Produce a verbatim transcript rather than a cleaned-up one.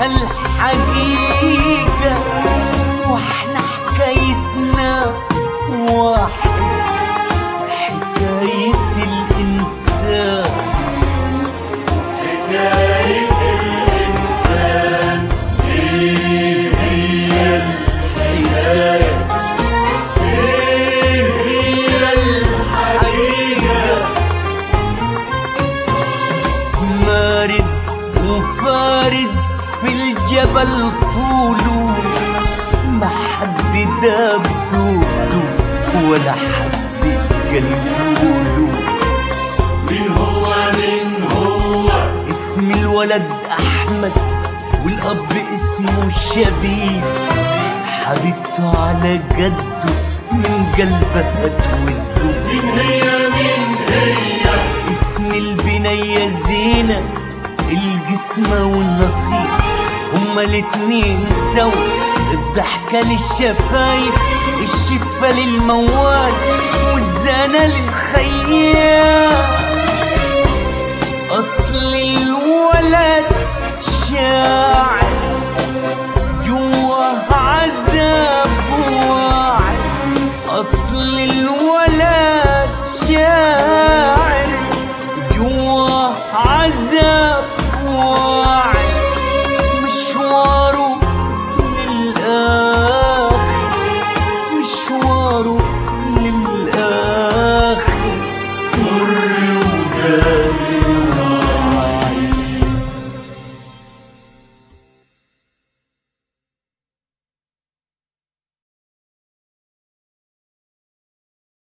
هالحقيقة، واحنا حكايتنا واحد، حكاية الإنسان، حكاية الإنسان. إيه هي الحكاية؟ إيه هي الحقيقة؟ مارد وفارد في الجبل طوله، ما حد داب دوده ولا حد قلبوله. مين هو مين هو؟ اسم الولد أحمد والأب اسمه شبيب، حبيبته على جده من قلبها توده. مين هي مين هي؟ اسم البنية زينة، الجسمة والنصيب، هما الاتنين سوا، الضحكة للشفايف، الشفة للموال، والزانة للخيال. أصل الولد شاعر جواه عذاب واعي، أصل